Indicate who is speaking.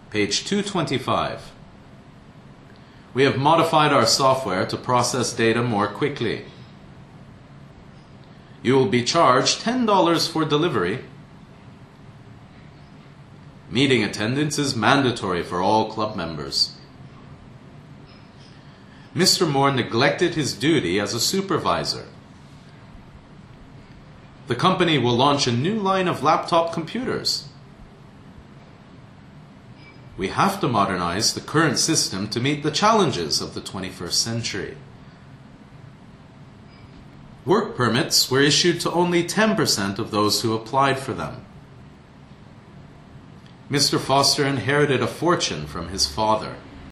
Speaker 1: Page 225. We have modified our software to process data more quickly. You will be charged $10 for delivery. Meeting attendance is mandatory for all club members. Mr. Moore neglected his duty as a supervisor. The company will launch a new line of laptop computers. We have to modernize the current system to meet the challenges of the 21st century. Work permits were issued to only 10% of those who applied for them. Mr. Foster inherited a fortune from his father.